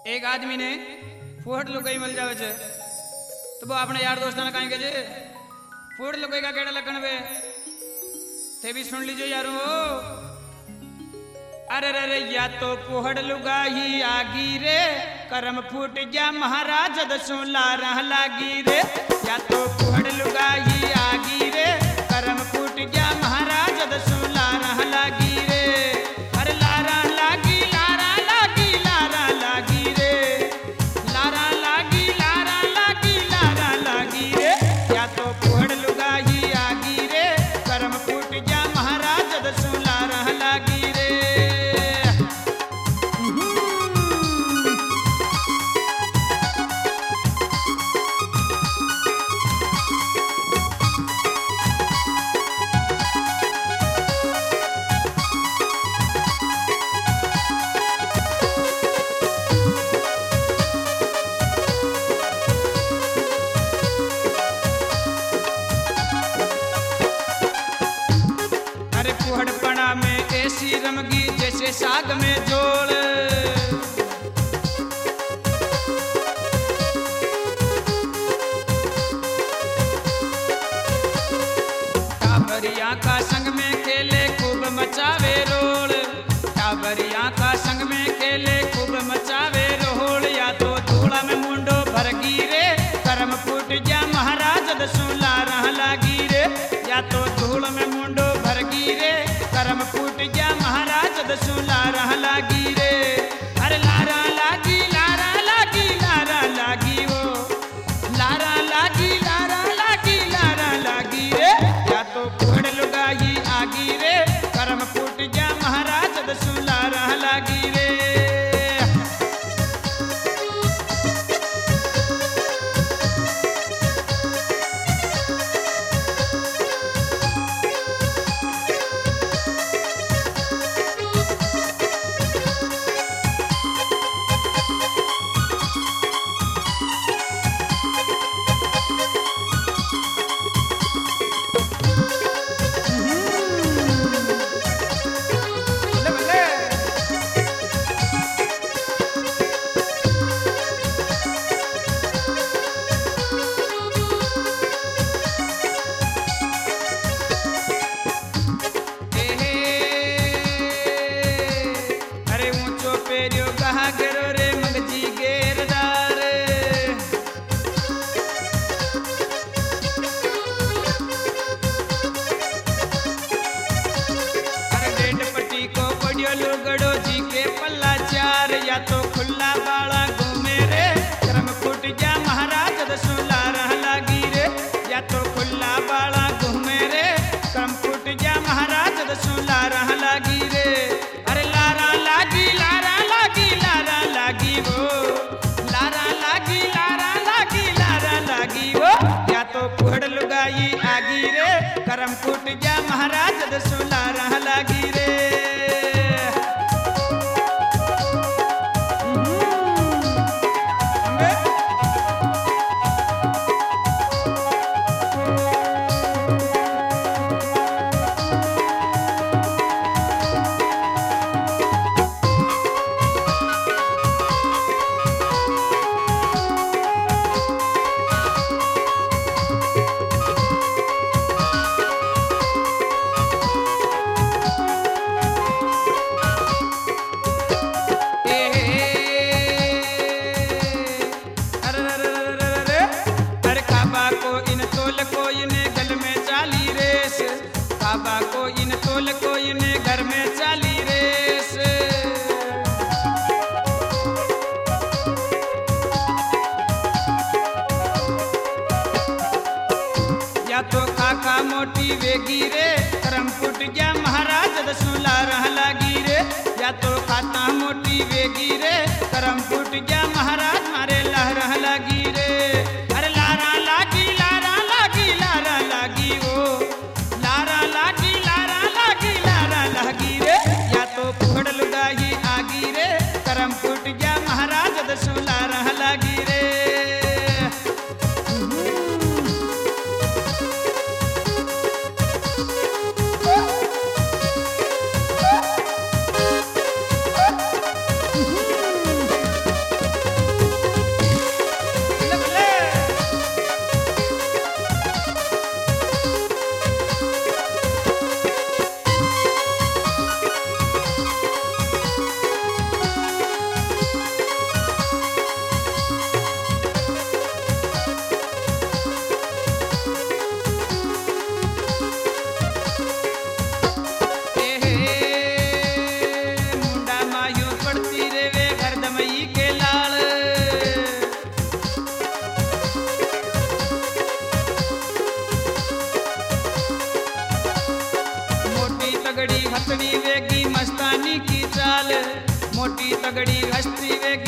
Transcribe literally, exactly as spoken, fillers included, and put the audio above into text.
एक आदमी ने फूहट लुगाई मिल जावे छे तो वो अपने यार दोस्त ने कहीं के फूहट लुगाई का केड़ा लगन वे थे भी सुन लीजिए यारो। अरे रे या तो फूहट लुगाई आगी रे करम फूट जा महाराज दसों लारा लागी रे। या तो फूहट लुगाई आगी रे करम फूट जा महाराज दसों लारा लागी रे। अरे लारा लागी लारा लागी लारा लागी रे लारा लागी लारा लागी लारा लागी रे। या तो फूहट लुगाई आगी रे करम फूट जा महाराज दसों लारा लागी रे। फूहड़पना में ऐसी रमगी जैसे साग में जोड़। टाबरिया का संग में खेले खूब मचावे रोल। टाबरिया का संग में खेले खूब मचावे रोल। या तो धूड़ा में मुंडो भर गिरे करम फूट जा महाराज दसों लारा लागी रे। या तो धूड़ में मुंडो भर गिरे करम फूट जा महाराज दसों लारा लागी रे। अरे लारा लागी लारा लागी लारा लागी वो लारा लागी लारा लागी लारा लागी रे। या तो फूहट लुगाई आगी रे करम फूट जा महाराज दसों लारा लागी रे। लुगड़ो जी के पल्ला चार। या तो खुला बाला घूमे रे करम फूट जा महाराज दसों लारा लागी रे। या तो खुला बाला घूमे रे करम फूट जा महाराज दसों लारा लागी रे। अरे लारा लागी लारा लागी लारा लागी वो लारा लागी लारा लागी लारा लागी वो। या तो फूहट लुगाई आगी रे करम फूट जा महाराज दसों लारा लागी रे। मोटी तगड़ी हस्ती वे